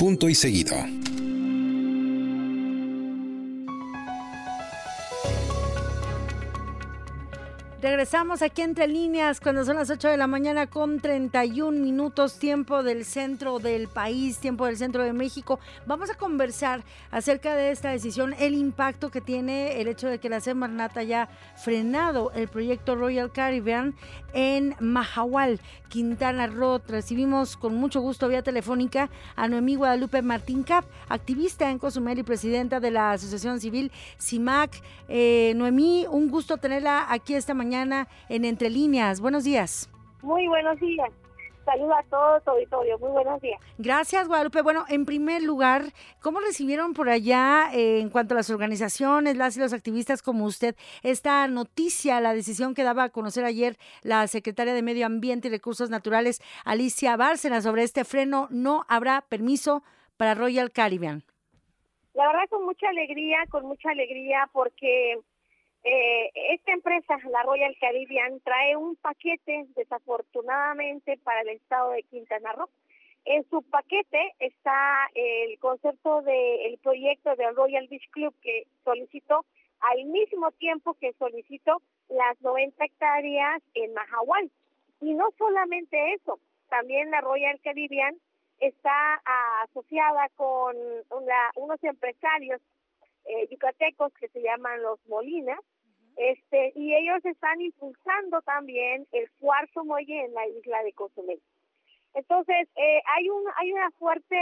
punto y seguido. Regresamos aquí Entre Líneas cuando son las 8 de la mañana con 31 minutos, tiempo del centro del país, tiempo del centro de México. Vamos a conversar acerca de esta decisión, el impacto que tiene el hecho de que la Semarnat haya frenado el proyecto Royal Caribbean en Mahahual, Quintana Roo. Recibimos con mucho gusto vía telefónica a Noemí Guadalupe Martín Cap, activista en Cozumel y presidenta de la Asociación Civil CIMAC. Noemí, un gusto tenerla aquí esta mañana en Entre Líneas. Buenos días. Muy buenos días. Saludos a todo tu auditorio. Muy buenos días. Gracias, Guadalupe. Bueno, en primer lugar, ¿cómo recibieron por allá, en cuanto a las organizaciones, las y los activistas como usted, esta noticia, la decisión que daba a conocer ayer la secretaria de Medio Ambiente y Recursos Naturales, Alicia Bárcena, sobre este freno? No habrá permiso para Royal Caribbean. La verdad, con mucha alegría, porque esta empresa, la Royal Caribbean, trae un paquete, desafortunadamente, para el estado de Quintana Roo. En su paquete está el concepto del proyecto del Royal Beach Club, que solicitó al mismo tiempo que solicitó las 90 hectáreas en Mahahual. Y no solamente eso, también la Royal Caribbean está asociada con unos empresarios yucatecos que se llaman los Molinas, y ellos están impulsando también el cuarto muelle en la isla de Cozumel. Entonces, hay una fuerte,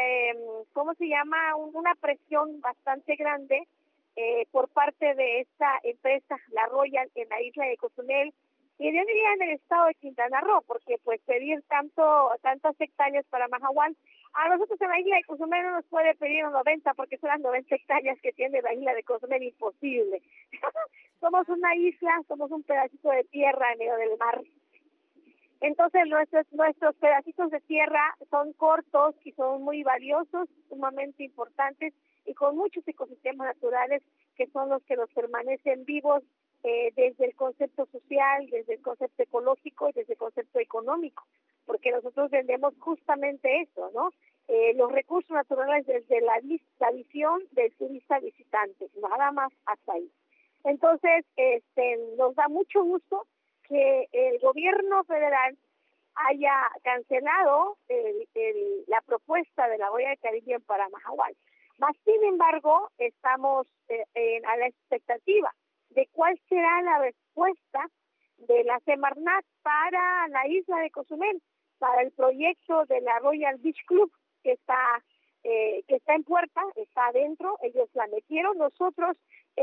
una presión bastante grande por parte de esta empresa, la Royal, en la isla de Cozumel, y yo diría en el estado de Quintana Roo, porque pues pedir tantas hectáreas para Mahahual, a nosotros en la isla de Cozumel no nos puede pedir 90, porque son las 90 hectáreas que tiene la isla de Cozumel, imposible. Somos una isla, somos un pedacito de tierra en medio del mar. Entonces nuestros pedacitos de tierra son cortos y son muy valiosos, sumamente importantes, y con muchos ecosistemas naturales que son los que nos permanecen vivos, desde el concepto social, desde el concepto ecológico y desde el concepto económico, porque nosotros vendemos justamente eso, ¿no? Los recursos naturales desde la visión del turista visitante, nada más hasta ahí. Entonces, nos da mucho gusto que el gobierno federal haya cancelado la propuesta de la Royal Caribbean para Mahahual. Mas, sin embargo, estamos a la expectativa de cuál será la respuesta de la Semarnat para la isla de Cozumel, para el proyecto de la Royal Beach Club, que está en puerta, está adentro. Ellos la metieron. Nosotros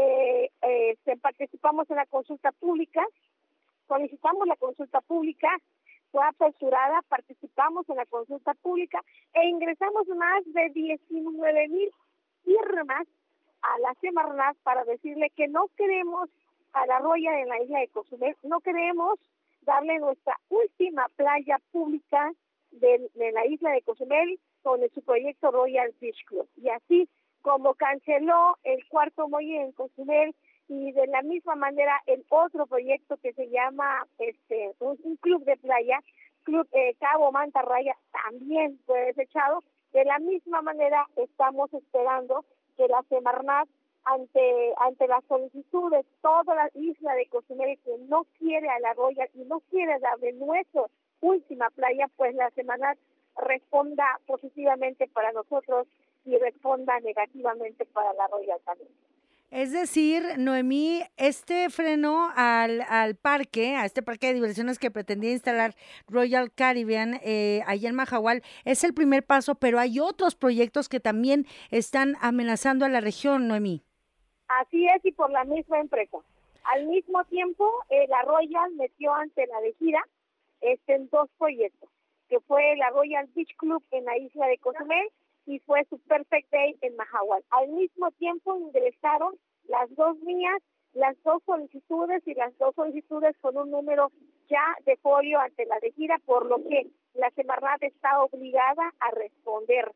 participamos en la consulta pública, solicitamos la consulta pública, fue aperturada, participamos en la consulta pública e ingresamos más de 19,000 firmas a la Semarnat para decirle que no queremos a la Royal en la isla de Cozumel, no queremos darle nuestra última playa pública de la isla de Cozumel con su proyecto Royal Beach Club. Y así como canceló el cuarto muelle en Cozumel, y de la misma manera el otro proyecto que se llama un club de playa, Club Cabo Mantarraya, también fue desechado. De la misma manera estamos esperando que la Semarnat, ante la solicitud de toda la isla de Cozumel, que no quiere a la Royal y no quiere darle nuestra última playa, pues la Semarnat responda positivamente para nosotros y responda negativamente para la Royal también. Es decir, Noemí, este freno al parque, a este parque de diversiones que pretendía instalar Royal Caribbean allá en Mahahual, es el primer paso, pero hay otros proyectos que también están amenazando a la región, Noemí. Así es, y por la misma empresa. Al mismo tiempo, la Royal metió ante la de gira en dos proyectos, que fue la Royal Beach Club en la isla de Cozumel y fue su Perfect Day en Mahahual. Al mismo tiempo ingresaron las dos mías, las dos solicitudes, y las dos solicitudes con un número ya de folio ante la de gira, por lo que la Semarnat está obligada a responder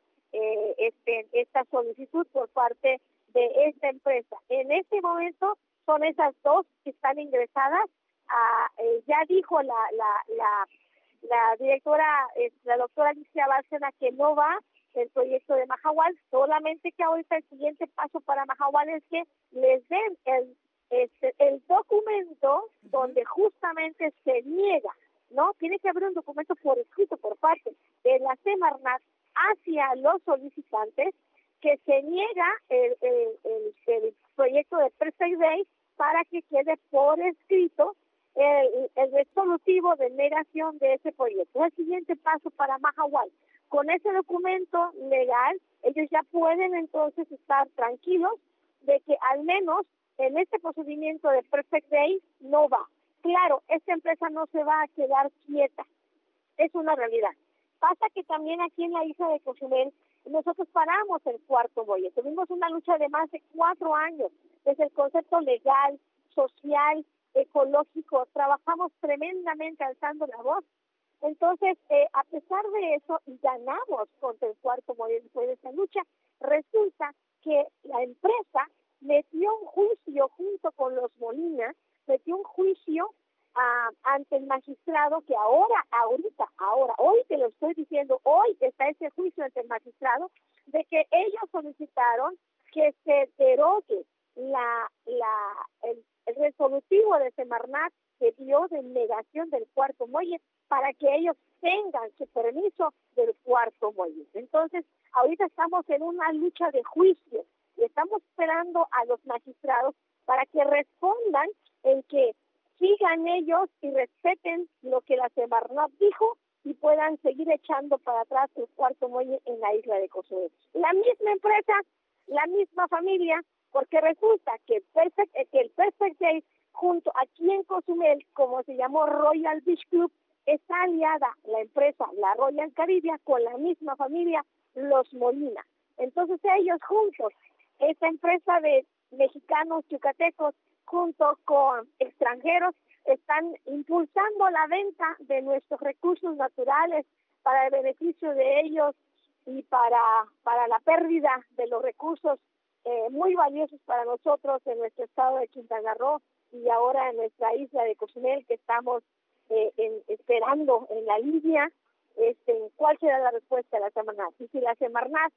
esta solicitud por parte de esta empresa. En este momento son esas dos que están ingresadas. Ya dijo la directora, la doctora Alicia Bárcena, que no va el proyecto de Mahahual, solamente que ahorita el siguiente paso para Mahahual es que les den el documento donde justamente se niega, ¿no? Tiene que haber un documento por escrito por parte de la Semarnat hacia los solicitantes que se niega el proyecto de Perfect Day para que quede por escrito el resolutivo de negación de ese proyecto. El siguiente paso para Mahahual. Con ese documento legal, ellos ya pueden entonces estar tranquilos de que al menos en este procedimiento de Perfect Day no va. Claro, esta empresa no se va a quedar quieta, es una realidad. Pasa que también aquí en la isla de Cozumel nosotros paramos el cuarto muelle. Tuvimos una lucha de más de 4 años, desde el concepto legal, social, ecológico. Trabajamos tremendamente alzando la voz. Entonces, a pesar de eso, y ganamos contra el cuarto muelle después de esa lucha, resulta que la empresa metió un juicio junto con los Molina, metió un juicio ante el magistrado que hoy te lo estoy diciendo, hoy está ese juicio ante el magistrado de que ellos solicitaron que se derogue el resolutivo de Semarnat que dio de negación del cuarto muelle para que ellos tengan su permiso del cuarto muelle. Entonces, ahorita estamos en una lucha de juicio y estamos esperando a los magistrados para que respondan en que sigan ellos y respeten lo que la Semarnat dijo y puedan seguir echando para atrás el cuarto muelle en la isla de Cozumel. La misma empresa, la misma familia, porque resulta que el Perfect Day junto aquí en Cozumel, como se llamó Royal Beach Club, está aliada la empresa, la Royal Caribbean, con la misma familia, los Molina. Entonces ellos juntos, esta empresa de mexicanos yucatecos, junto con extranjeros, están impulsando la venta de nuestros recursos naturales para el beneficio de ellos y para la pérdida de los recursos muy valiosos para nosotros en nuestro estado de Quintana Roo y ahora en nuestra isla de Cozumel, que estamos esperando en la línea cuál será la respuesta de la Semarnat. Y si la Semarnat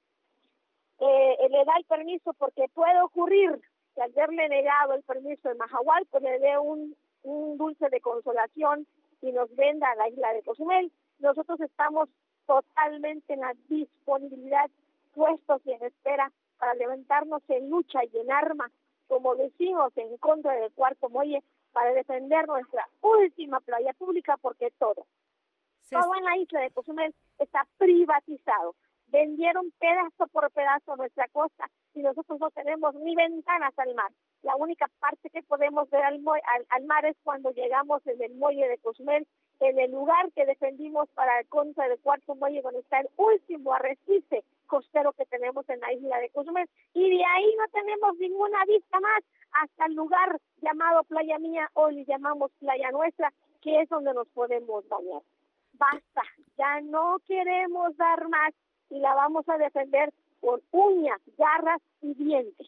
le da el permiso, porque puede ocurrir que al haberle negado el permiso de Mahahual, pues le dé un dulce de consolación y nos venda a la isla de Cozumel. Nosotros estamos totalmente en la disponibilidad, puestos y en espera para levantarnos en lucha y en armas, como decimos, en contra del cuarto muelle, para defender nuestra última playa pública, porque todo en la isla de Cozumel está privatizado. Vendieron pedazo por pedazo nuestra costa y nosotros no tenemos ni ventanas al mar. La única parte que podemos ver al mar es cuando llegamos en el muelle de Cozumel, en el lugar que defendimos para el contra del cuarto muelle, donde está el último arrecife costero que tenemos en la isla de Cozumel. Y de ahí no tenemos ninguna vista más hasta el lugar llamado Playa Mía, hoy le llamamos Playa Nuestra, que es donde nos podemos bañar. Basta, ya no queremos dar más y la vamos a defender con uñas, garras y dientes.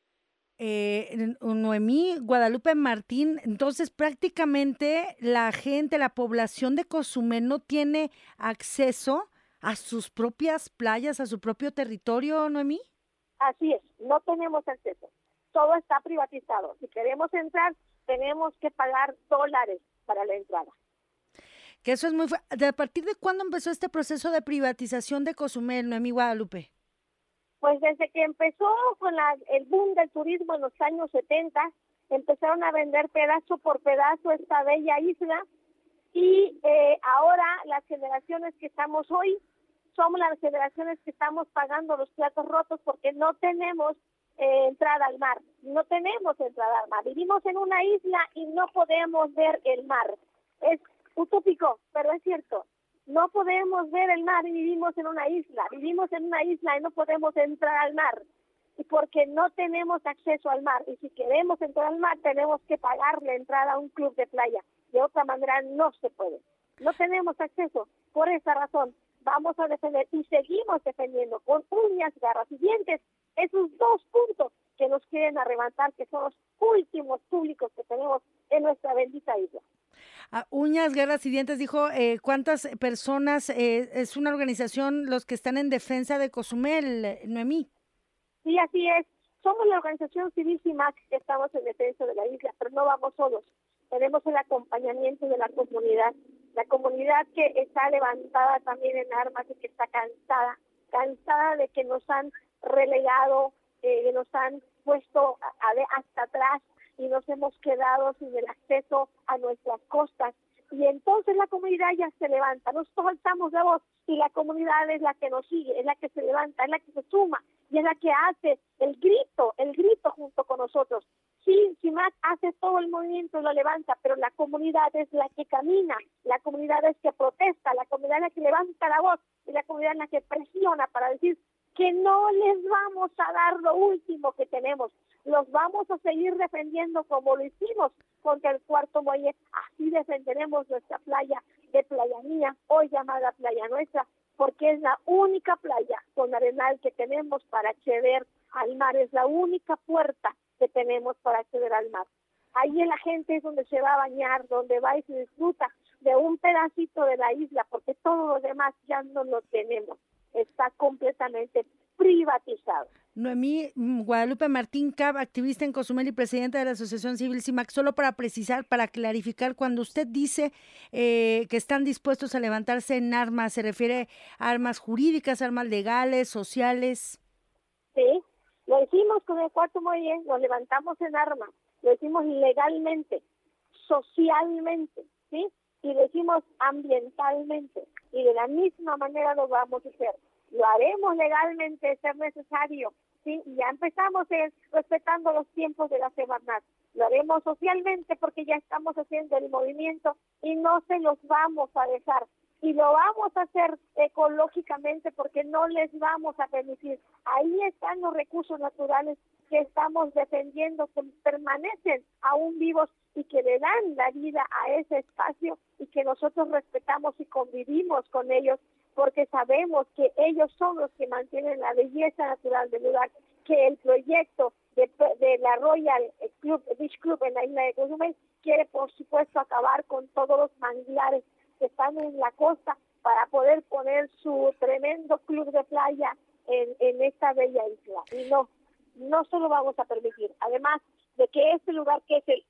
Noemí Guadalupe Martín, entonces prácticamente la gente, la población de Cozumel no tiene acceso a sus propias playas, a su propio territorio, Noemí. Así es, no tenemos acceso, todo está privatizado. Si queremos entrar, tenemos que pagar $, para la entrada. Que eso es muy fuerte. ¿A partir de cuándo empezó este proceso de privatización de Cozumel, Noemí Guadalupe? Pues desde que empezó con el boom del turismo en los años 70, empezaron a vender pedazo por pedazo esta bella isla y ahora las generaciones que estamos hoy somos las generaciones que estamos pagando los platos rotos porque no tenemos entrada al mar, no tenemos entrada al mar. Vivimos en una isla y no podemos ver el mar. Es utópico, pero es cierto. No podemos ver el mar y vivimos en una isla y no podemos entrar al mar, y porque no tenemos acceso al mar, y si queremos entrar al mar tenemos que pagar la entrada a un club de playa, de otra manera no se puede, no tenemos acceso. Por esa razón vamos a defender y seguimos defendiendo con uñas, garras y dientes esos 2 puntos que nos quieren arrebatar, que son los últimos públicos que tenemos en nuestra bendita isla. Uñas, Garras y Dientes dijo, ¿cuántas personas es una organización los que están en defensa de Cozumel, Noemí? Sí, así es. Somos la organización civil CIMAC que estamos en defensa de la isla, pero no vamos solos. Tenemos el acompañamiento de la comunidad que está levantada también en armas y que está cansada de que nos han relegado, que nos han puesto hasta atrás y nos hemos quedado sin el acceso a nuestras costas. Y entonces la comunidad ya se levanta, nosotros alzamos la voz y la comunidad es la que nos sigue, es la que se levanta, es la que se suma y es la que hace el grito junto con nosotros. Sí, CIMAC hace todo el movimiento, lo levanta, pero la comunidad es la que camina, la comunidad es que protesta, la comunidad es la que levanta la voz y la comunidad es la que presiona para decir que no les vamos a dar lo último que tenemos. Los vamos a seguir defendiendo como lo hicimos contra el Cuarto Muelle. Así defenderemos nuestra playa de Playa Mía, hoy llamada Playa Nuestra, porque es la única playa con arenal que tenemos para acceder al mar, es la única puerta que tenemos para acceder al mar. Ahí la gente es donde se va a bañar, donde va y se disfruta de un pedacito de la isla, porque todo lo demás ya no lo tenemos. Está completamente privatizado. Noemí Guadalupe Martín Cab, activista en Cozumel y presidenta de la Asociación Civil CIMAC, solo para precisar, para clarificar, cuando usted dice que están dispuestos a levantarse en armas, ¿se refiere a armas jurídicas, armas legales, sociales? Sí, lo hicimos con el Cuarto Muelle, nos levantamos en armas, lo hicimos legalmente, socialmente, ¿sí? Y lo hicimos ambientalmente, y de la misma manera lo vamos a hacer. Lo haremos legalmente de ser necesario, ¿sí? Y ya empezamos respetando los tiempos de la Semarnat. Lo haremos socialmente porque ya estamos haciendo el movimiento y no se los vamos a dejar. Y lo vamos a hacer ecológicamente porque no les vamos a permitir. Ahí están los recursos naturales que estamos defendiendo, que permanecen aún vivos y que le dan la vida a ese espacio y que nosotros respetamos y convivimos con ellos, porque sabemos que ellos son los que mantienen la belleza natural del lugar, que el proyecto de la Royal Beach Club en la isla de Cozumel quiere, por supuesto, acabar con todos los manglares que están en la costa para poder poner su tremendo club de playa en esta bella isla. Y no se lo vamos a permitir. Además de que este lugar, que es el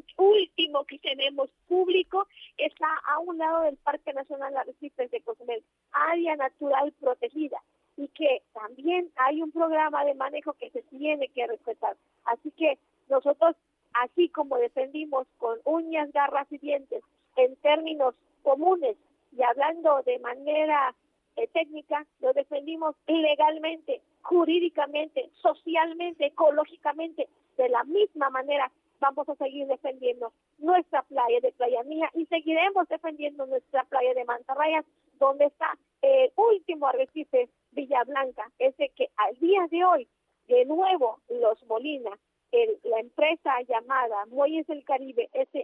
último que tenemos público, está a un lado del Parque Nacional Arrecifes de Cozumel, área natural protegida, y que también hay un programa de manejo que se tiene que respetar. Así que nosotros, así como defendimos con uñas, garras y dientes, en términos comunes y hablando de manera técnica, lo defendimos legalmente, jurídicamente, socialmente, ecológicamente. De la misma manera vamos a seguir defendiendo nuestra playa de Playa Mía y seguiremos defendiendo nuestra playa de Mantarrayas, donde está el último arrecife, Villa Blanca, ese que al día de hoy, de nuevo, los Molina, la empresa llamada Muelles del Caribe,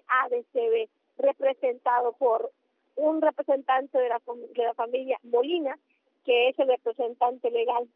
SADCB, representado por un representante de la familia Molina, que es el representante legal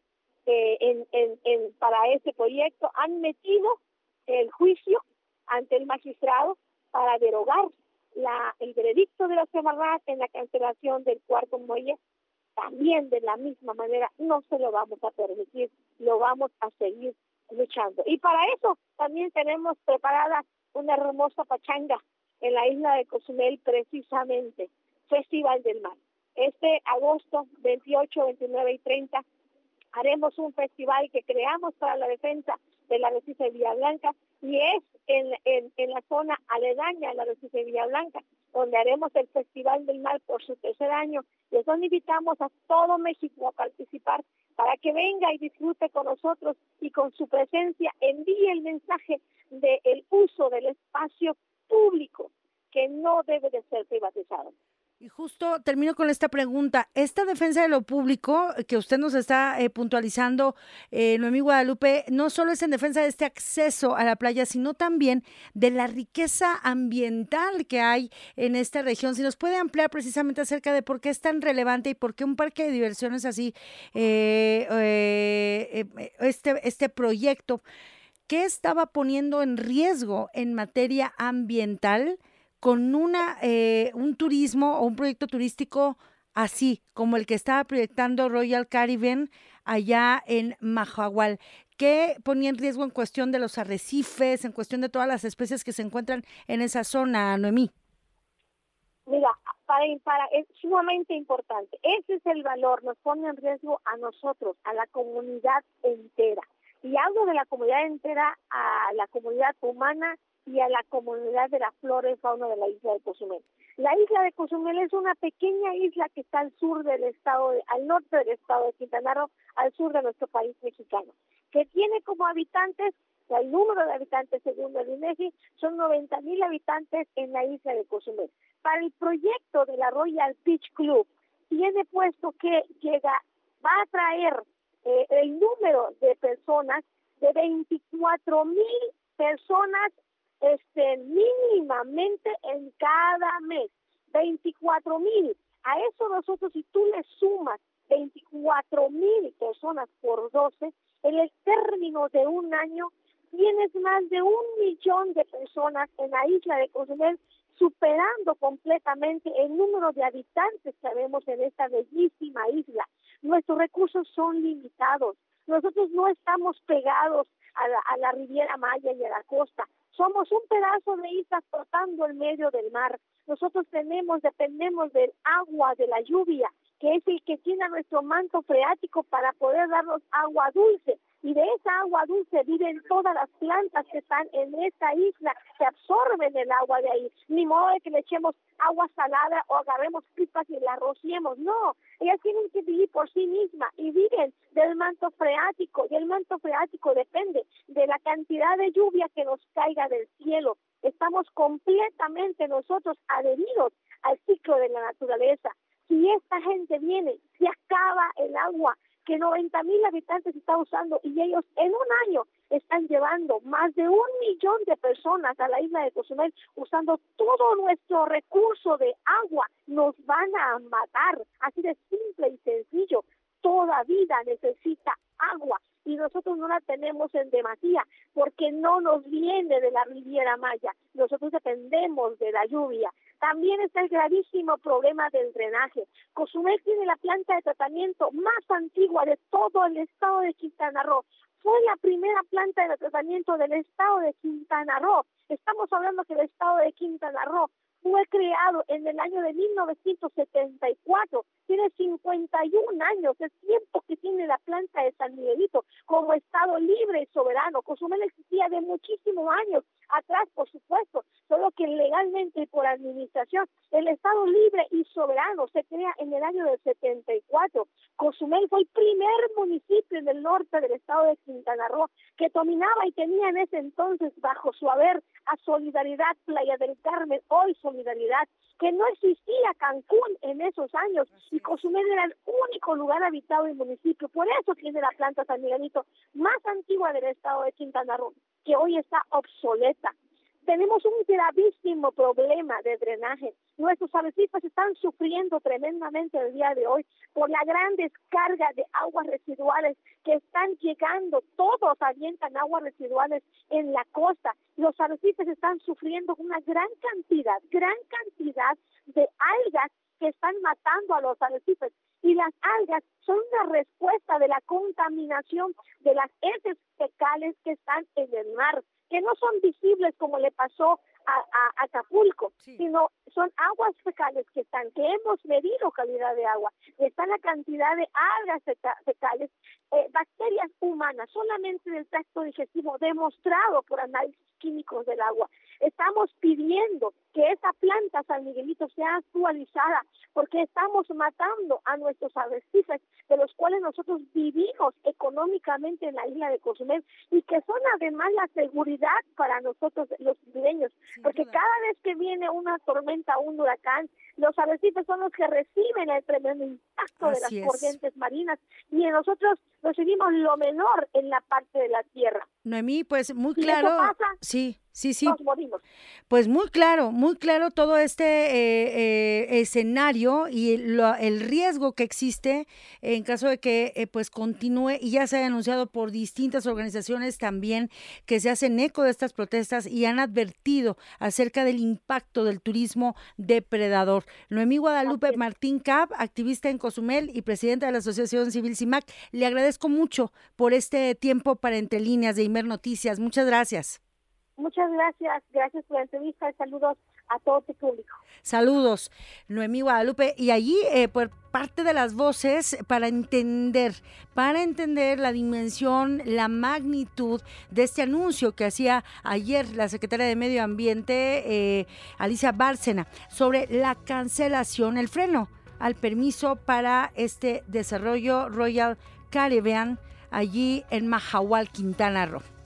para ese proyecto, han metido el juicio ante el magistrado para derogar el veredicto de la Semarnat en la cancelación del Cuarto Muelle. También de la misma manera no se lo vamos a permitir, lo vamos a seguir luchando. Y para eso también tenemos preparada una hermosa pachanga en la isla de Cozumel, precisamente, Festival del Mar. Este agosto 28, 29 y 30 haremos un festival que creamos para la defensa del arrecife de Villa Blanca, y es en la zona aledaña al arrecife de Villa Blanca, donde haremos el Festival del Mar por su tercer año. Les invitamos a todo México a participar para que venga y disfrute con nosotros y con su presencia envíe el mensaje del uso del espacio público, que no debe de ser privatizado. Y justo termino con esta pregunta. Esta defensa de lo público que usted nos está puntualizando, Noemí Guadalupe, no solo es en defensa de este acceso a la playa, sino también de la riqueza ambiental que hay en esta región. Si nos puede ampliar precisamente acerca de por qué es tan relevante y por qué un parque de diversiones así, este proyecto, ¿qué estaba poniendo en riesgo en materia ambiental con un turismo o un proyecto turístico así como el que estaba proyectando Royal Caribbean allá en Mahahual, que ponía en riesgo en cuestión de los arrecifes, en cuestión de todas las especies que se encuentran en esa zona, Noemí? Mira, es sumamente importante. Ese es el valor, nos pone en riesgo a nosotros, a la comunidad entera. Y hablo de la comunidad entera, a la comunidad humana y a la comunidad de la flora y fauna de la isla de Cozumel. La isla de Cozumel es una pequeña isla que está al sur del estado, al norte del estado de Quintana Roo, al sur de nuestro país mexicano, que tiene como habitantes, el número de habitantes según el INEGI, son 90,000 habitantes en la isla de Cozumel. Para el proyecto de la Royal Beach Club, tiene puesto que va a traer el número de personas de 24,000 personas mínimamente en cada mes. 24,000. A eso nosotros, si tú le sumas 24,000 personas por 12, en el término de un año tienes más de 1,000,000 de personas en la isla de Cozumel, superando completamente el número de habitantes que vemos en esta bellísima isla. Nuestros recursos son limitados. Nosotros no estamos pegados a la Riviera Maya y a la costa. Somos un pedazo de isla flotando en medio del mar. Nosotros dependemos del agua, de la lluvia, que es el que tiene nuestro manto freático para poder darnos agua dulce. Y de esa agua dulce viven todas las plantas que están en esta isla, que absorben el agua de ahí. Ni modo de que le echemos agua salada o agarremos pipas y la rociemos. No, ellas tienen que vivir por sí mismas y viven del manto freático. Y el manto freático depende de la cantidad de lluvia que nos caiga del cielo. Estamos completamente nosotros adheridos al ciclo de la naturaleza. Si esta gente viene, se acaba el agua que 90,000 habitantes están usando y ellos en un año están llevando más de 1,000,000 de personas a la isla de Cozumel usando todo nuestro recurso de agua. Nos van a matar, así de simple y sencillo. Toda vida necesita agua y nosotros no la tenemos en demasía porque no nos viene de la Riviera Maya. Nosotros dependemos de la lluvia. También está el gravísimo problema del drenaje. Cozumel tiene la planta de tratamiento más antigua de todo el estado de Quintana Roo. Fue la primera planta de tratamiento del estado de Quintana Roo. Estamos hablando que el estado de Quintana Roo fue creado en el año de 1974. Tiene 51 años, es tiempo que tiene la planta de San Miguelito como estado libre y soberano. Cozumel existía de muchísimos años atrás, por supuesto, solo que legalmente y por administración, el estado libre y soberano se crea en el año del 74. Cozumel fue el primer municipio en el norte del estado de Quintana Roo que dominaba y tenía en ese entonces bajo su haber a Solidaridad Playa del Carmen, hoy Solidaridad, que no existía Cancún en esos años y Cozumel era el único lugar habitado del municipio. Por eso tiene la planta San Miguelito más antigua del estado de Quintana Roo, que hoy está obsoleta. Tenemos un gravísimo problema de drenaje. Nuestros arrecifes están sufriendo tremendamente el día de hoy por la gran descarga de aguas residuales que están llegando. Todos avientan aguas residuales en la costa. Los arrecifes están sufriendo una gran cantidad de algas que están matando a los arrecifes. Y las algas son una respuesta de la contaminación de las heces fecales que están en el mar, que no son visibles como le pasó a Acapulco, sí, sino son aguas fecales que hemos medido calidad de agua, está la cantidad de algas fecales, bacterias humanas, solamente del tracto digestivo, demostrado por análisis químicos del agua. Estamos pidiendo que esa planta San Miguelito sea actualizada porque estamos matando a nuestros arrecifes, de los cuales nosotros vivimos económicamente en la isla de Cozumel y que son además la seguridad para nosotros los isleños, porque cada vez que viene una tormenta o un huracán, los arrecifes son los que reciben el tremendo impacto de las corrientes marinas y nosotros recibimos lo menor en la parte de la tierra. Noemí, pues muy claro. ¿Y eso pasa? Sí. Sí, sí. Nos morimos. Pues muy claro todo este escenario y el riesgo que existe en caso de que pues continúe, y ya se ha anunciado por distintas organizaciones también que se hacen eco de estas protestas y han advertido acerca del impacto del turismo depredador. Noemí Guadalupe Martín Cab, activista en Cozumel y presidenta de la Asociación Civil CIMAC, le agradezco mucho por este tiempo para Entre Líneas de Imer Noticias. Muchas gracias. Muchas gracias por la entrevista y saludos a todo tu público. Saludos, Noemí Guadalupe. Y allí, por parte de las voces, para entender la dimensión, la magnitud de este anuncio que hacía ayer la secretaria de Medio Ambiente, Alicia Bárcena, sobre la cancelación, el freno al permiso para este desarrollo Royal Caribbean allí en Mahahual, Quintana Roo.